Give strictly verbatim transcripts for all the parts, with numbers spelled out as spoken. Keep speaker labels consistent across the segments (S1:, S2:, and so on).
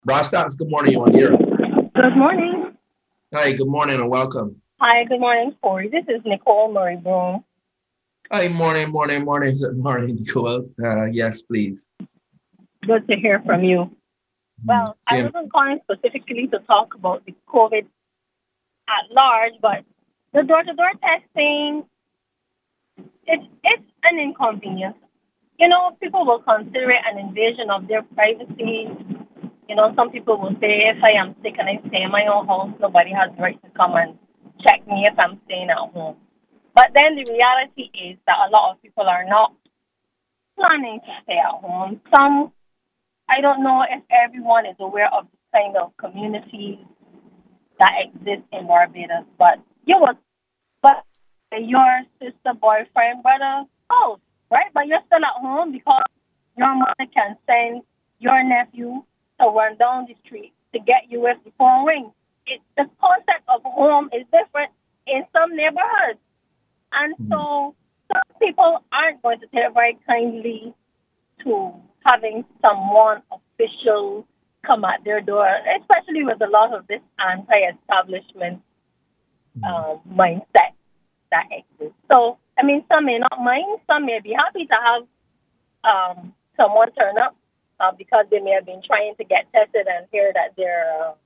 S1: Brastax, good morning. You on here?
S2: Good morning.
S1: Hi, good morning and welcome.
S2: Hi, good morning, Corey. This is Nicole Murray Broom.
S1: Hi, morning, morning, morning, good morning. Cool. Uh, yes, please.
S2: Good to hear from you.
S1: Mm,
S2: Well, I
S1: Same.
S2: wasn't calling specifically to talk about the COVID at large, but the door-to-door testing, it's it's an inconvenience. You know, people will consider it an invasion of their privacy. You know, some people will say, if I am sick and I stay in my own house, nobody has the right to come and check me if I'm staying at home. But then the reality is that a lot of people are not planning to stay at home. Some, I don't know if everyone is aware of the kind of communities that exist in Barbados, but you was, but your sister, boyfriend, brother, spouse, right? But you're still at home because your mother can send your nephew to run down the street to get you if the phone rings. It, the concept of home is different in some neighborhoods. And
S1: Mhm.
S2: so some people aren't going to take very kindly to having someone official come at their door, especially with a lot of this anti-establishment
S1: Mhm.
S2: um, mindset that exists. So, I mean, some may not mind, some may be happy to have um, someone turn up uh, because they may have been trying to get tested and hear that they're uh,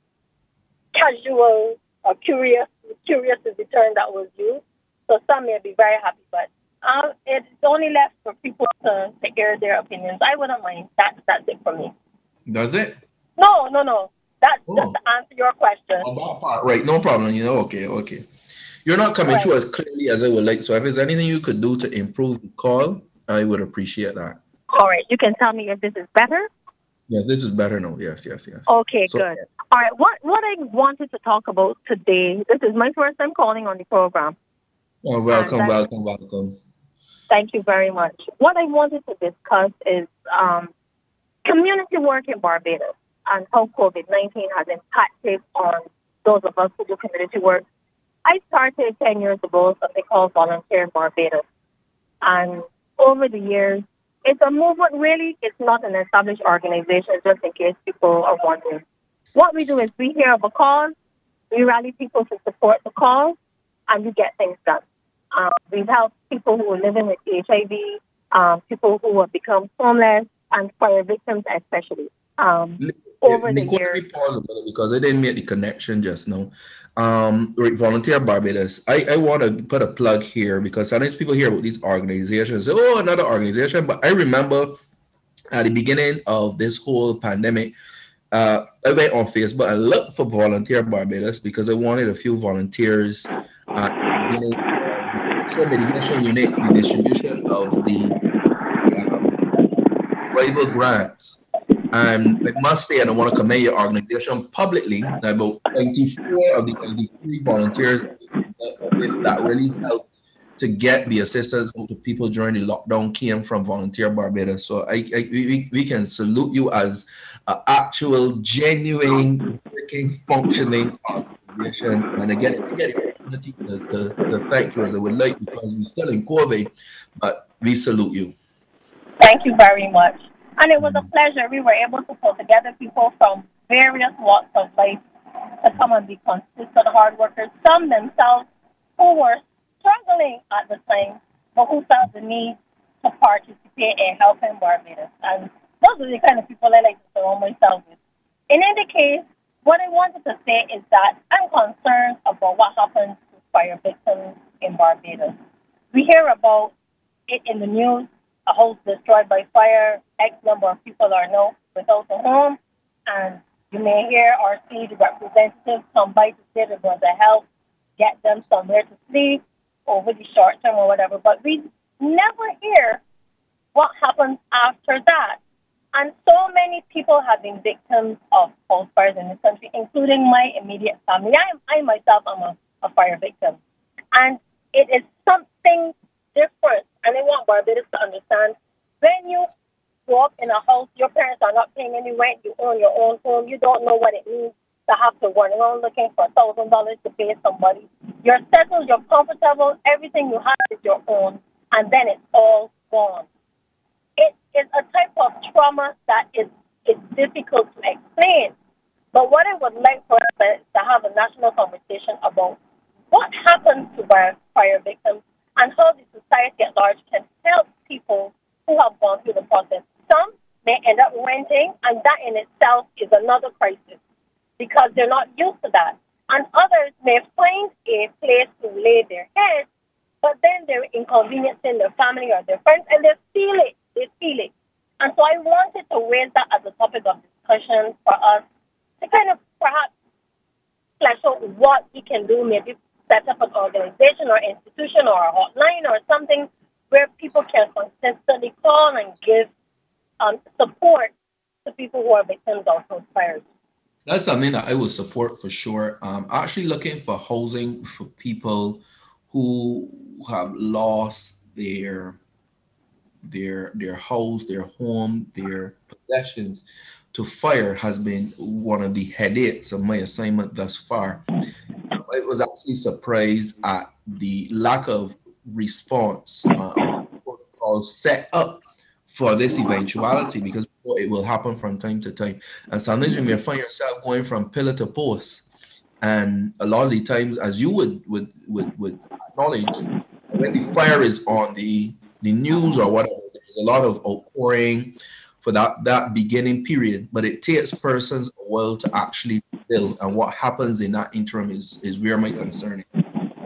S2: casual or curious. Curious is the term that was used. So some may be very happy, but um, it's only left for people to, to air their opinions. I wouldn't mind. That's that's it for me.
S1: Does it?
S2: No, no, no. That's just
S1: Oh,
S2: to answer your question.
S1: on that part, right? No problem. You know, okay, okay. You're not coming through
S2: Right.
S1: as clearly as I would like. So, if there's anything you could do to improve the call, I would appreciate that.
S2: All right. You can tell me if this is better.
S1: Yeah, this is better now. Yes, yes, yes.
S2: Okay,
S1: So,
S2: good. All right. What what I wanted to talk about today. This is my first time calling on the program,
S1: oh,
S2: and
S1: welcome,
S2: I
S1: welcome, welcome.
S2: thank you very much. What I wanted to discuss is um, community work in Barbados and how COVID nineteen has impacted on those of us who do community work. I started ten years ago something called Volunteer in Barbados. And over the years, it's a movement really. It's not an established organization, just in case people are wondering. What we do is we hear of a cause, we rally people to support the cause, and we get things done. Um, we've helped people who are living with H I V, um, people who have become homeless, and fire victims especially. Um,
S1: Li- yeah,
S2: over the
S1: Nicole, let
S2: years,
S1: me pause a minute because I didn't make the connection just now. Um, right, Volunteer Barbados. I, I want to put a plug here because sometimes people hear about these organizations, say, oh, another organization. But I remember at the beginning of this whole pandemic, uh, I went on Facebook and looked for Volunteer Barbados because I wanted a few volunteers at the beginning of the social mitigation unit, the distribution of the um, survival grants. And I must say, and I want to commend your organization publicly, that about twenty-four of the eighty-three volunteers that we met with that really helped to get the assistance to people during the lockdown came from Volunteer Barbados. So I, I we, we can salute you as an actual, genuine, working, functioning organization. And again, if I get the opportunity to, to, to thank you as I would like because we're still in COVID, but we salute you.
S2: thank you very much. And it was a pleasure. We were able to pull together people from various walks of life to come and be consistent hard workers. Some themselves who were struggling at the time, but who felt the need to participate in helping Barbados. And those are the kind of people I like to surround myself with. In any case, what I wanted to say is that I'm concerned about what happens to fire victims in Barbados. We hear about it in the news, a house destroyed by fire, X number of people are now without a home, and you may hear or see the representatives come by to say they're going to help get them somewhere to sleep over the short term or whatever, but we never hear what happens after that. And so many people have been victims of house fires in this country, including my immediate family. I, I myself am a, a fire victim. And it is something different. And I want Barbados to understand when you grow up in a house, your parents are not paying any rent, you own your own home, you don't know what it means to have to run around looking for a thousand dollars to pay somebody. You're settled, you're comfortable, everything you have is your own, and then it's all gone. It is a type of trauma that is is difficult to explain. would like for us to to have a national conversation about what happens to fire fire victims and how the society at large can help people who have gone through the process. Some may end up renting, and that in itself is another crisis because they're not used to that. And others may find a place to lay their heads, but then they're inconveniencing their family or their friends, and they feel it. They feel it. And so I wanted to raise that as a topic of discussion for us to kind of perhaps flesh out what we can do, maybe set up an organization or institution or a hotline or something where people can consistently call and give um, support to people who are victims of house fires.
S1: That's something that I would support for sure. Um, actually looking for housing for people who have lost their their their house, their home, their possessions to fire has been one of the headaches of my assignment thus far. I was actually surprised at the lack of response uh, protocols set up for this eventuality because it will happen from time to time. And sometimes you may find yourself going from pillar to post. And a lot of the times, as you would would would, would acknowledge, when the fire is on the, the news or whatever, there's a lot of outpouring for that, that beginning period. But it takes persons a while to actually build. And what happens in that interim is, is where my concern is.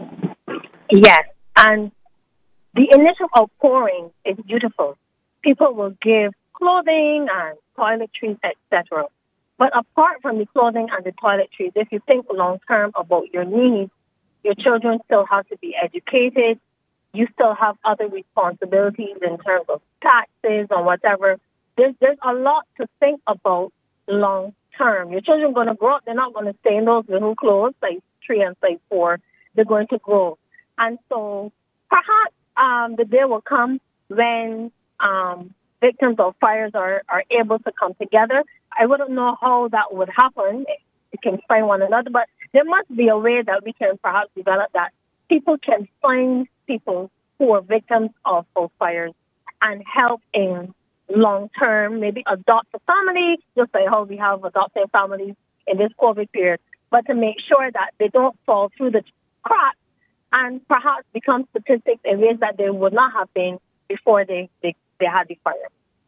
S2: Yes. And the initial outpouring is beautiful. People will give clothing and toiletries, et cetera. But apart from the clothing and the toiletries, if you think long term about your needs, your children still have to be educated. You still have other responsibilities in terms of taxes or whatever. There's there's a lot to think about long term. Your children are going to grow up. They're not going to stay in those little clothes, size three and size four. They're going to grow. And so perhaps um, the day will come when um, victims of fires are, are able to come together. I wouldn't know how that would happen. We can find one another, but there must be a way that we can perhaps develop that. People can find people who are victims of house fires and help in long term, maybe adopt a family, just like how we have adopting families in this COVID period, but to make sure that they don't fall through the cracks and perhaps become statistics in ways that they would not have been before they, they, they had the fire.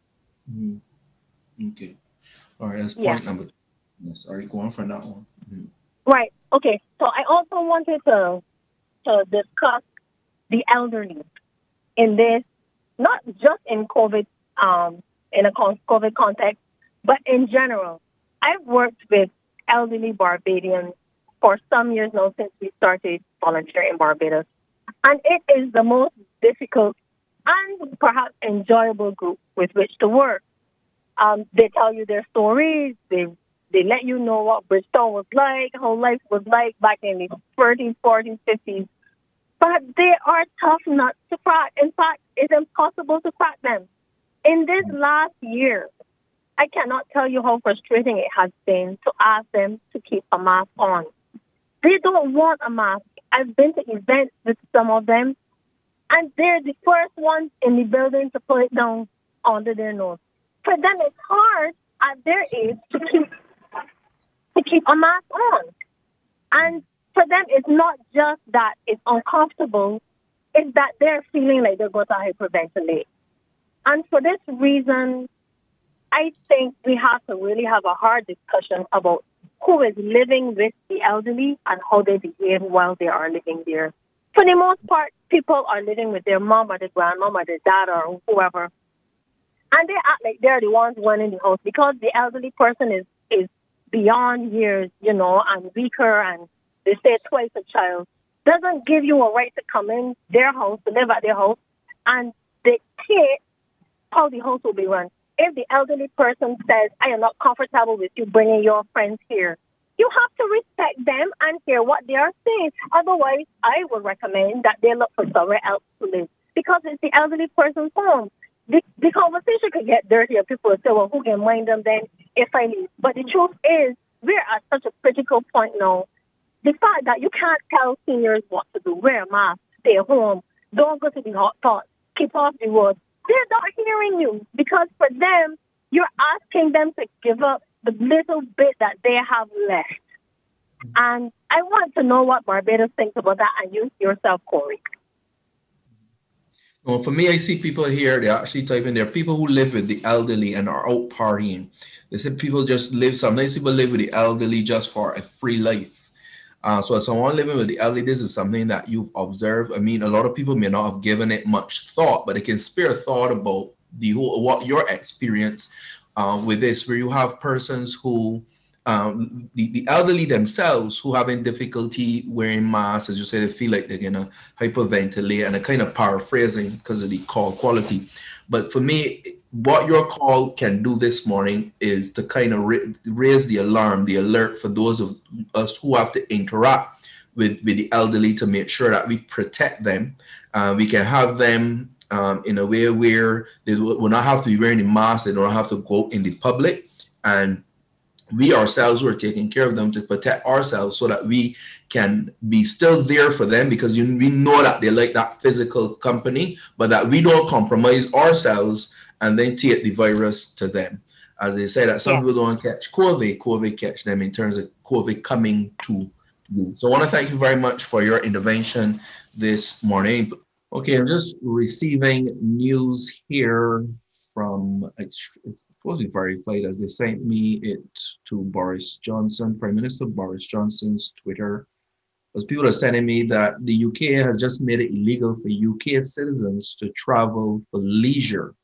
S1: Mm-hmm. Okay. All right, that's point yeah. number two. Yes, all right, go on for that one. Mm-hmm.
S2: Right. Okay. So I also wanted to to discuss the elderly in this, not just in COVID, um, in a COVID context, but in general. I've worked with elderly Barbadians for some years now since we started volunteering in Barbados. And it is the most difficult and perhaps enjoyable group with which to work. Um, they tell you their stories. They they let you know what Bridgetown was like, how life was like back in the thirties, forties, fifties. But they are tough nuts to crack. In fact, it's impossible to crack them. In this last year, I cannot tell you how frustrating it has been to ask them to keep a mask on. They don't want a mask. I've been to events with some of them, and they're the first ones in the building to put it down under their nose. For them, it's hard at their age to keep to keep a mask on. And for them, it's not just that it's uncomfortable, it's that they're feeling like they're going to hyperventilate. And for this reason, I think we have to really have a hard discussion about who is living with the elderly and how they behave while they are living there. For the most part, people are living with their mom or their grandmom or their dad or whoever. And they act like they're the ones running the house because the elderly person is, is beyond years, you know, and weaker, and they say twice a child. Doesn't give you a right to come in their house, to live at their house, and dictate how the house will be run. If the elderly person says, I am not comfortable with you bringing your friends here, you have to respect them and hear what they are saying. Otherwise, I would recommend that they look for somewhere else to live because it's the elderly person's home. The, the conversation could get dirty and people will say, well, who can mind them then if I leave? But the truth is, we're at such a critical point now. The fact that you can't tell seniors what to do, wear a mask, stay home, don't go to the hot pot, keep off the road. They're not hearing you because for them, you're asking them to give up the little bit that they have left. And I want to know what Barbados thinks about that, and you yourself, Corey.
S1: Well, for me, I see people here, they actually type in there, people who live with the elderly and are out partying. They said people just live, sometimes people live with the elderly just for a free life. Uh, so as someone living with the elderly, this is something that you've observed. I mean, a lot of people may not have given it much thought, but they can spare thought about the whole, what your experience uh, with this, where you have persons who, um, the, the elderly themselves who having difficulty wearing masks, as you say, they feel like they're gonna hyperventilate, and a kind of paraphrasing because of the call quality. But for me, what your call can do this morning is to kind of ra- raise the alarm, the alert for those of us who have to interact with, with the elderly to make sure that we protect them. Uh, we can have them um, in a way where they will not have to be wearing a mask, they don't have to go in the public, and we ourselves were taking care of them to protect ourselves so that we can be still there for them, because you, we know that they like that physical company, but that we don't compromise ourselves and then take the virus to them. As they say that some yeah. people don't catch COVID, COVID catch them in terms of COVID coming to you. So I want to thank you very much for your intervention this morning. Okay, I'm just receiving news here from, it's supposed to be verified as they sent me it to Boris Johnson, Prime Minister Boris Johnson's Twitter. Because people are sending me that the U K has just made it illegal for U K citizens to travel for leisure.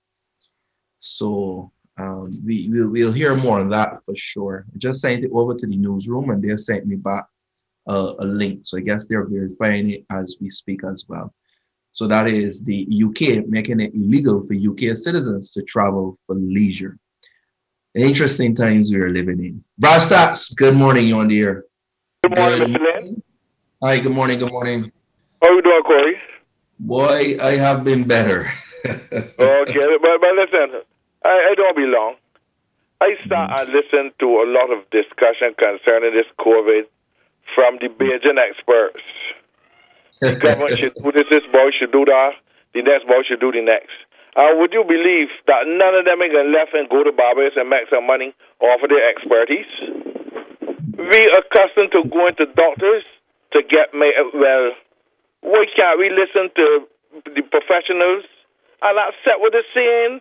S1: So um, we, we'll, we'll hear more on that for sure. I just sent it over to the newsroom and they sent me back uh, a link. So I guess they're verifying it as we speak as well. So that is the U K making it illegal for U K citizens to travel for leisure. Interesting times we are living in. Brastats, good morning, you're on the air.
S3: Good morning, Mister Lynn.
S1: Hi, good morning, good morning.
S3: How you doing, Corey?
S1: Boy, I have been better.
S3: Okay, but, but listen, I, I don't be long. I start mm-hmm. and listen to a lot of discussion concerning this COVID from the Beijing experts. The government should do this, this boy should do that, the next boy should do the next. Uh, would you believe that none of them are going to left and go to Barbados and make some money off of their expertise? We are accustomed to going to doctors to get, well, why can't we listen to the professionals and accept what they're saying?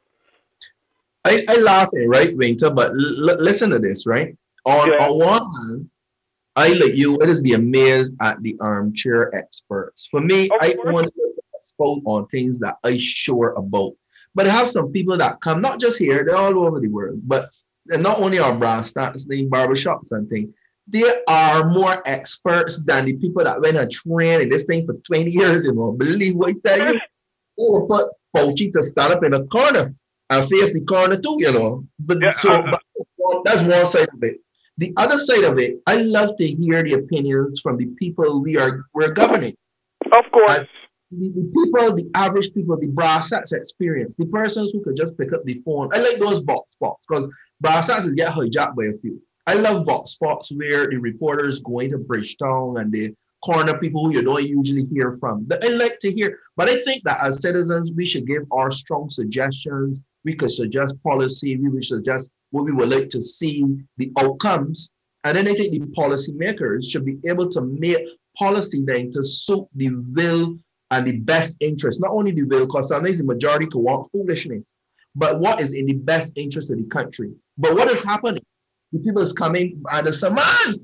S1: I, I laugh at right, Winter, but l- listen to this, right? On, yeah. on one hand, I let you let us be amazed at the armchair experts. For me, I want to expose on things that I sure about. But I have some people that come, not just here, they're all over the world, but they're not only our brass stats, the barbershops and things. They are more experts than the people that went and trained in this thing for twenty years, you know. Believe what I tell you. They will put Fauci to stand up in a corner and face the corner too, you know. But yeah, so uh, but that's one side of it. The other side of it, I love to hear the opinions from the people we are we're governing.
S3: Of course.
S1: As the, the people, the average people, the brass stats experience, the persons who could just pick up the phone. I like those vox spots because brass stats get hijacked by a few. I love vox spots where the reporters go into Bridgetown and they corner people who you don't usually hear from. I like to hear, but I think that as citizens, we should give our strong suggestions. We could suggest policy. We would suggest what we would like to see, the outcomes. And then I think the policymakers should be able to make policy then to suit the will and the best interest. Not only the will, because sometimes the majority could want foolishness, but what is in the best interest of the country. But what is happening? The people is coming and they say, man,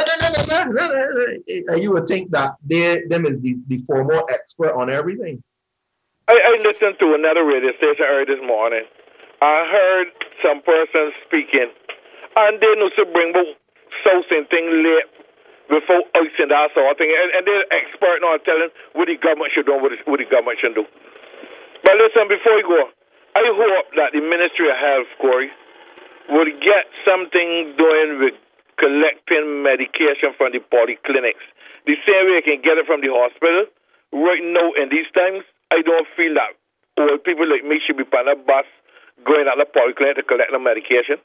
S1: and you would think that they them is the, the former expert on everything.
S3: I, I listened to another radio station early this morning. I heard some person speaking, and they know to bring about something late before icing that sort of thing, and, and they're expert on telling what the government should do and what, what the government should do. But listen, before you go, I hope that the Ministry of Health, Corey, will get something doing with collecting medication from the polyclinics. The same way you can get it from the hospital. Right now, in these times, I don't feel that old people like me should be on a bus going at the polyclinic to collect the medication.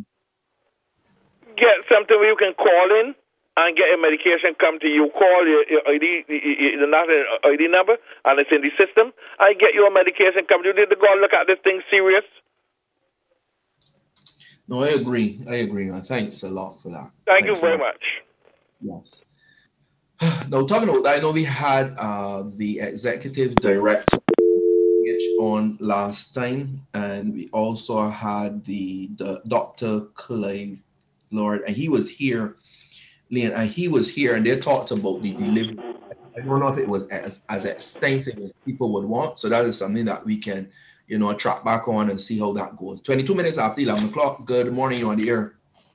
S3: Get something where you can call in and get your medication come to you. Call your, your I D, your national I D number, and it's in the system. I get your medication come to you. Need to go and look at this thing serious.
S1: No, I agree. I agree. Thanks a lot for that.
S3: Thank
S1: Thanks
S3: you very much.
S1: Yes. Now, talking about that, I know we had uh, the executive director on last time, and we also had the, the Doctor Clive Lord, and he was here, Leon, and he was here, and they talked about the delivery. I don't know if it was as, as extensive as people would want, so that is something that we can, you know, track back on and see how that goes. twenty-two minutes after eleven o'clock. Good morning, you're on the air.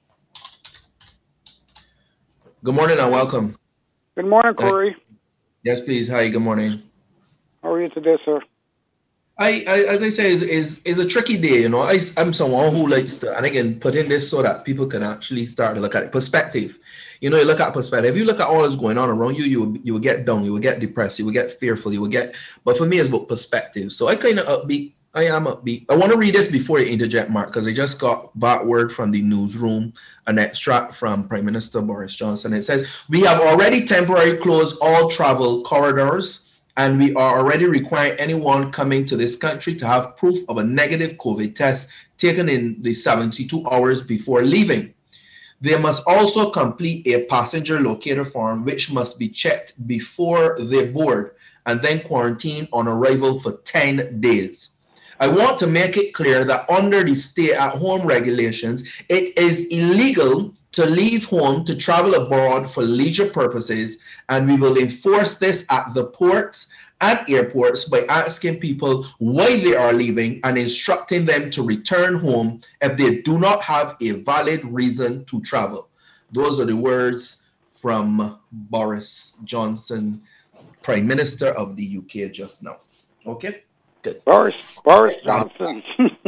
S1: Good morning and welcome.
S4: Good morning, Corey. Uh,
S1: yes, please. Hi, good morning.
S4: How are you today, sir?
S1: I, I as I say, is is is a tricky day. You know, I, I'm someone who likes to, and again, put in this so that people can actually start to look at it. Perspective. You know, you look at perspective. If you look at all that's going on around you, you will, you will get down, you will get depressed, you will get fearful, you will get. But for me, it's about perspective. So I kind of upbeat. I am upbeat. I want to read this before you interject, Mark, because I just got back word from the newsroom, an extract from Prime Minister Boris Johnson. It says, we have already temporarily closed all travel corridors, and we are already requiring anyone coming to this country to have proof of a negative COVID test taken in the seventy-two hours before leaving. They must also complete a passenger locator form, which must be checked before they board and then quarantine on arrival for ten days. I want to make it clear that under the stay-at-home regulations, it is illegal to leave home to travel abroad for leisure purposes, and we will enforce this at the ports and airports by asking people why they are leaving and instructing them to return home if they do not have a valid reason to travel. Those are the words from Boris Johnson, Prime Minister of the U K just now. Okay? Good.
S4: Boris, Boris Johnson.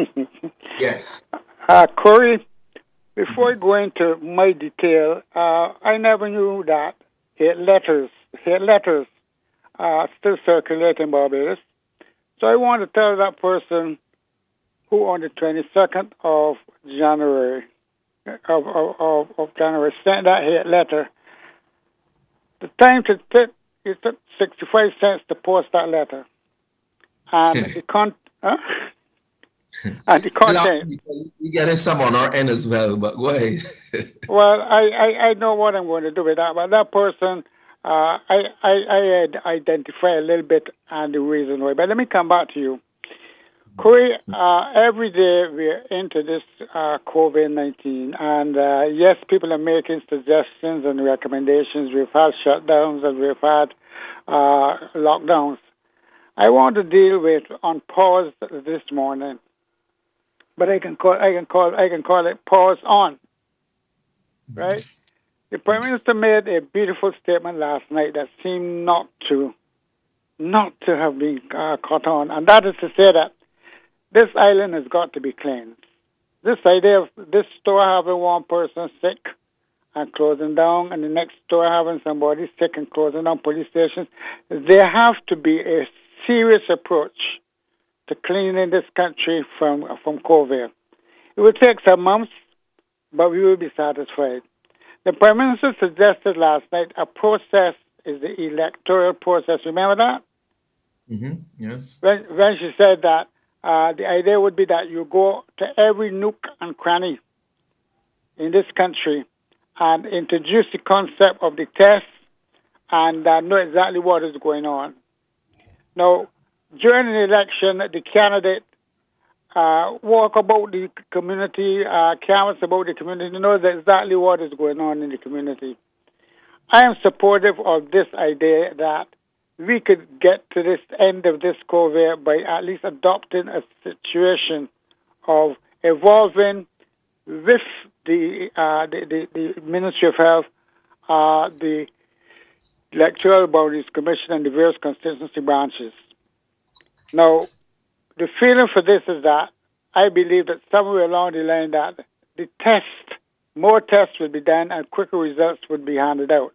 S1: Yes.
S4: Uh, Corey, before I go into my detail, uh, I never knew that hate letters, hate letters uh, still circulate in Barbados. So I want to tell that person who on the twenty-second of January, of, of, of January, sent that hate letter, the time to take, it took sixty-five cents to post that letter. And the con- huh? and the content.
S1: We getting some on our end as well, but go ahead.
S4: Well, I, I, I know what I'm going to do with that, but that person, uh, I, I I had identify a little bit and the reason why. But let me come back to you. Corey, uh, every day we're into this uh, COVID nineteen, and uh, yes, people are making suggestions and recommendations. We've had shutdowns and we've had uh, lockdowns. I want to deal with on pause this morning, but I can call I can call I can call it pause on. Right? The Prime Minister made a beautiful statement last night that seemed not to not to have been uh, caught on, and that is to say that this island has got to be cleansed. This idea of this store having one person sick and closing down, and the next store having somebody sick and closing down police stations, there have to be a serious approach to cleaning this country from from COVID. It will take some months, but we will be satisfied. The Prime Minister suggested last night a process is the electoral process. Remember that?
S1: Mm-hmm. Yes.
S4: When, when she said that, uh, the idea would be that you go to every nook and cranny in this country and introduce the concept of the test and uh, know exactly what is going on. Now, during an election, the candidate uh, walk about the community, uh, canvass about the community, knows exactly what is going on in the community. I am supportive of this idea that we could get to this end of this COVID by at least adopting a situation of evolving with the uh, the, the, the Ministry of Health, uh, the Electoral Boundaries Commission, and the various constituency branches. Now, the feeling for this is that I believe that somewhere along the line that the test, more tests will be done and quicker results would be handed out.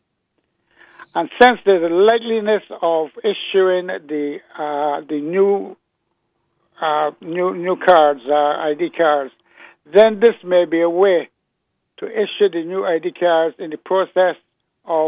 S4: And since there's a likeliness of issuing the uh, the new uh, new new cards, uh, I D cards, then this may be a way to issue the new I D cards in the process of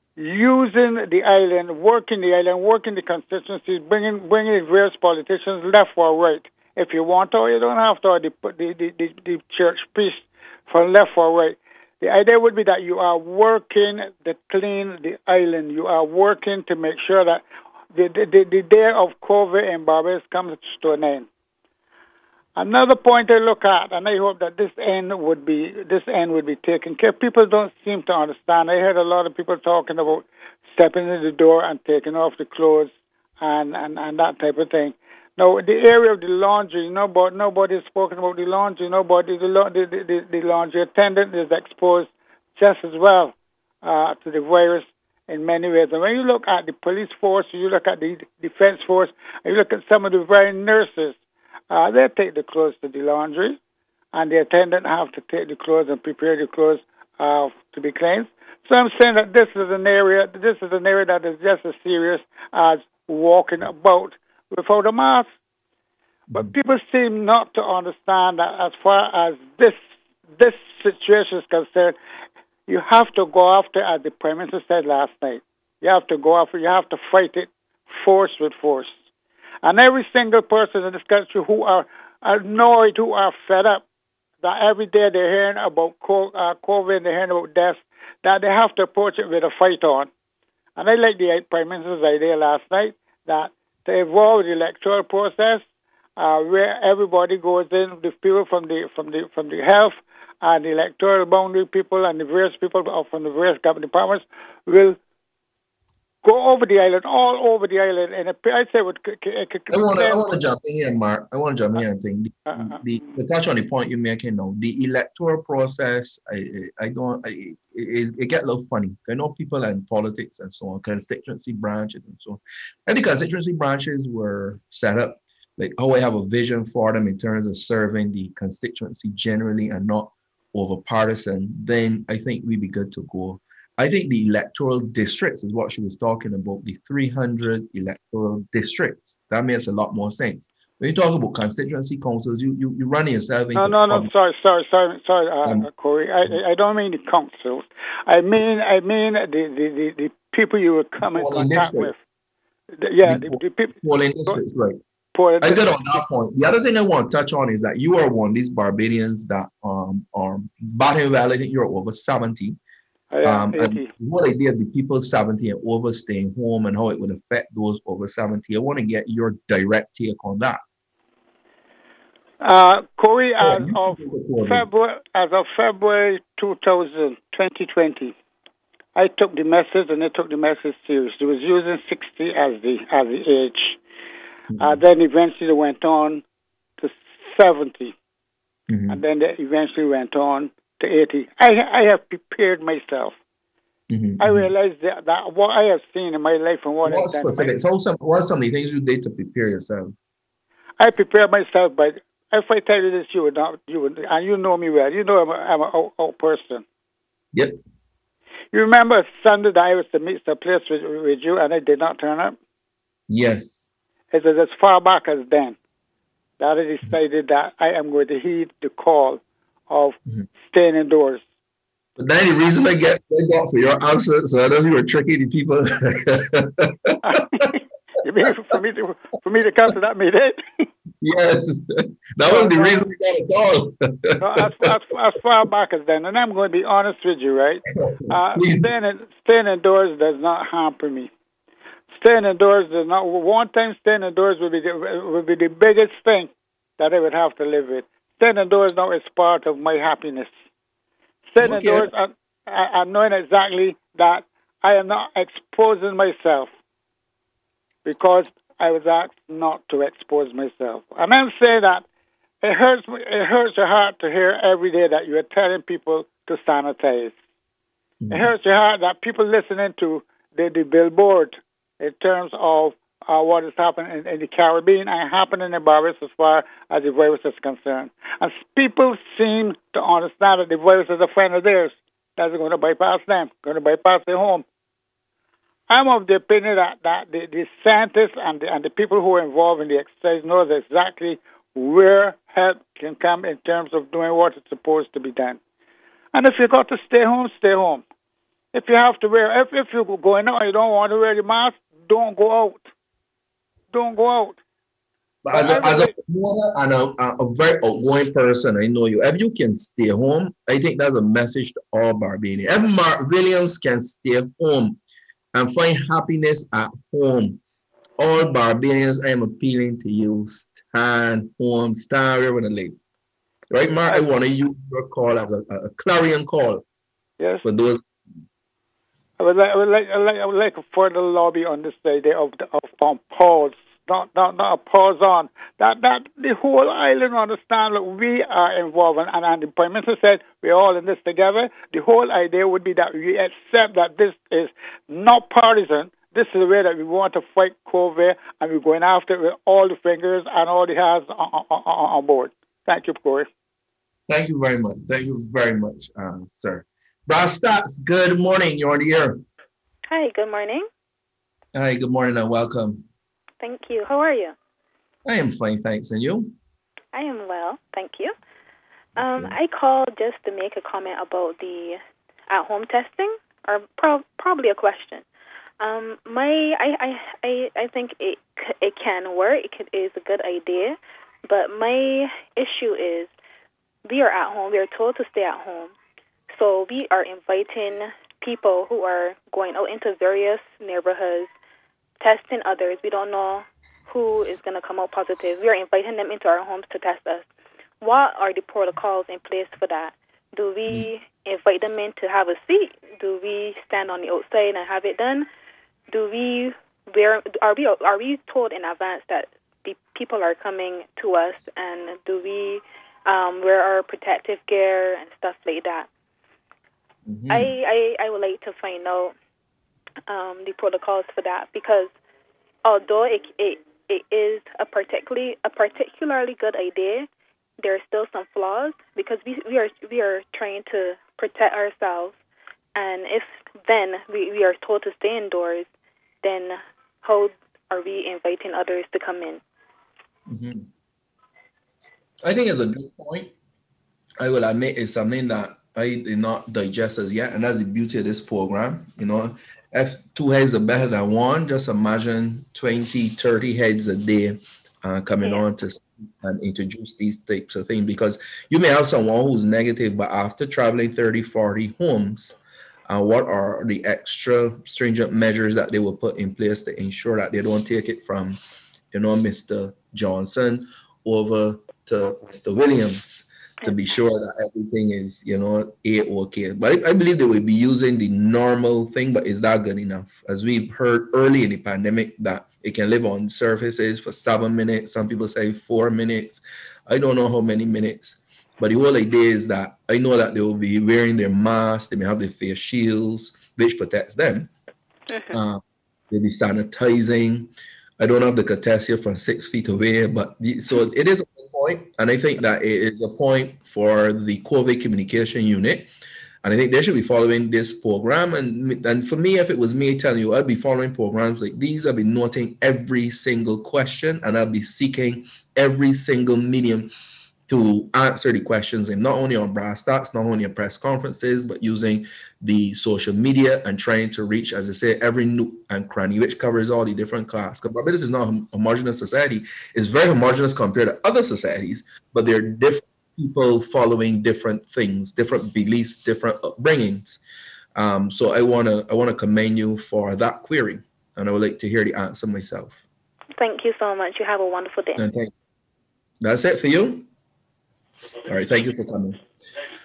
S4: using the island, working the island, working the constituencies, bringing bringing various politicians left or right. If you want to, you don't have to, the the the, the, the church priest from left or right. The idea would be that you are working to clean the island. You are working to make sure that the, the, the day of COVID in Barbados comes to an end. Another point I look at, and I hope that this end would be this end would be taken care. People don't seem to understand. I heard a lot of people talking about stepping in the door and taking off the clothes and, and, and that type of thing. Now, the area of the laundry, nobody nobody's spoken about the laundry. Nobody, the, the, the, the laundry attendant is exposed just as well uh, to the virus in many ways. And when you look at the police force, you look at the defense force, and you look at some of the very nurses, uh, they take the clothes to the laundry, and the attendant have to take the clothes and prepare the clothes uh, to be cleansed. So I'm saying that this is an area, this is an area that is just as serious as walking about without a mask. But people seem not to understand that as far as this this situation is concerned, you have to go after, as the Prime Minister said last night, you have to go after, you have to fight it force with force. And every single person in this country who are annoyed, who are fed up, that every day they're hearing about COVID, they're hearing about deaths, that they have to approach it with a fight on. And I like the Prime Minister's idea last night that to evolve the electoral process, uh, where everybody goes in, the people from the from the from the health and the electoral boundary people and the various people from the various government departments will go over the island, all over the island, and I say would.
S1: I want to I want to jump in here, Mark. I want to jump in here and think the, uh, the, the touch on the point you're making now. The electoral process, I I don't, I, it, it get a little funny. I know people in politics and so on, constituency branches and so on. And the constituency branches were set up like how I have a vision for them in terms of serving the constituency generally and not over partisan. Then I think we'd be good to go. I think the electoral districts is what she was talking about, the three hundred electoral districts. That makes a lot more sense. When you talk about constituency councils, you you, you run yourself into...
S4: No, no, no, sorry, sorry, sorry, sorry, uh, um, Corey. I, I don't mean the councils. I mean I mean the, the, the, the people you would come in contact with. The, yeah, the, the, the people...
S1: Polling districts, right. Polling I get on that point. The other thing I want to touch on is that you are one of these Barbadians that um, are batting well. I think you're over seventy. Um, and what idea of the people seventy and over staying home and how it would affect those over seventy. I want to get your direct take on that.
S4: Uh, Corey, as oh, of February, as of February two thousand, twenty twenty, I took the message and I took the message serious. They was using sixty as the as the age. Mm-hmm. Uh, then eventually they went on to seventy, mm-hmm. and then they eventually went on to eighty. I I have prepared myself. Mm-hmm. I realized that, that what I have seen in my life and what
S1: What's
S4: I've done.
S1: Specific? So some, what are some of the things you did to prepare yourself?
S4: I prepared myself, but if I tell you this, you would not, you would, and you know me well. You know I'm a, I'm an old, old person.
S1: Yep.
S4: You remember Sunday that I was to meet some place with, with you, and I did not turn up.
S1: Yes.
S4: It was as far back as then that I decided that I am going to heed the call of mm-hmm. staying indoors.
S1: But then the reason I get I got for your answer, so I know you were tricking the people.
S4: You mean for me to for me to come to that meeting?
S1: Yes, that was the reason we got it all.
S4: No, as, as, as far back as then, and I'm going to be honest with you, right? Uh, staying in, staying indoors does not hamper me. Staying indoors does not. One time, staying indoors would be the, would be the biggest thing that I would have to live with. Staying indoors now is part of my happiness. Staying okay. indoors, I, I, I'm knowing exactly that I am not exposing myself because I was asked not to expose myself. And I'm saying that it hurts it hurts your heart to hear every day that you are telling people to sanitize. Mm-hmm. It hurts your heart that people listening to the, the billboard in terms of uh, what is happening in, in the Caribbean and happening in Barbados as far as the virus is concerned. And people seem to understand that the virus is a friend of theirs that's going to bypass them, going to bypass their home. I'm of the opinion that, that the, the scientists and the, and the people who are involved in the exercise knows exactly where help can come in terms of doing what is supposed to be done. And if you got to stay home, stay home. If you have to wear, if, if you're going out and you don't want to wear the mask, don't go out. Don't go out.
S1: But as a, as a promoter and a, a very outgoing person, I know you. If you can stay home, I think that's a message to all Barbadians. If Mark Williams can stay home and find happiness at home, all Barbadians, I am appealing to you. Stand home, stand wherever you live. Right, Mark? I want to use your call as a, a clarion call.
S4: Yes.
S1: For those.
S4: I would like, I would like, I would like, I would like a further lobby on this idea of the, of um, pause, not not not a pause on that that the whole island understand that we are involved, and, and the Prime Minister said we're all in this together. The whole idea would be that we accept that this is not partisan. This is the way that we want to fight COVID, and we're going after it with all the fingers and all the hands on, on, on board. Thank you, Corey.
S1: Thank you very much. Thank you very much, uh, sir. Brass Stats, good morning. You're on the air.
S5: Hi, good morning.
S1: Hi, good morning and welcome.
S5: Thank you. How are you?
S1: I am fine, thanks. And you?
S5: I am well, thank you. Um, okay. I called just to make a comment about the at-home testing, or pro- probably a question. Um, my, I, I, I think it it can work. It could, is a good idea, but my issue is we are at home. We are told to stay at home, so we are inviting people who are going out into various neighborhoods, testing others. We don't know who is going to come out positive. We are inviting them into our homes to test us. What are the protocols in place for that? Do we invite them in to have a seat? Do we stand on the outside and have it done? Do we where are we are we told in advance that the people are coming to us, and do we um, wear our protective gear and stuff like that? Mm-hmm. I, I I would like to find out um, the protocols for that, because although it it, it is a particularly a particularly good idea, there are still some flaws, because we we are we are trying to protect ourselves, and if then we, we are told to stay indoors, then how are we inviting others to come in?
S1: Mm-hmm. I think it's a good point. I will admit it's something that I did not digest as yet, and that's the beauty of this program. You know, if two heads are better than one, just imagine twenty, thirty heads a day uh, coming yeah. on to and introduce these types of things, because you may have someone who's negative, but after traveling thirty, forty homes, uh, what are the extra stringent measures that they will put in place to ensure that they don't take it from, you know, Mister Johnson over to Mister Williams, to be sure that everything is, you know, A-okay. But I, I believe they will be using the normal thing, but is that good enough? As we've heard early in the pandemic, that it can live on surfaces for seven minutes. Some people say four minutes. I don't know how many minutes. But the whole idea is that I know that they will be wearing their masks. They may have their face shields, which protects them. Mm-hmm. Uh, they'll be sanitizing. I don't have the Catesia from six feet away, but the, so it is a point, and I think that it is a point for the COVID communication unit, and I think they should be following this program. And and for me, if it was me telling you, I'd be following programs like these. I'd be noting every single question, and I'd be seeking every single medium to answer the questions, and not only on Brass Stats, not only in press conferences, but using the social media and trying to reach, as I say, every nook and cranny, which covers all the different classes. Because Barbados is not a homogenous society. It's very homogenous compared to other societies, but there are different people following different things, different beliefs, different upbringings. Um, so I want to I want to commend you for that query, and I would like to hear the answer myself.
S5: Thank you so much. You have a wonderful day.
S1: And thank you. That's it for you? All right, thank you for coming.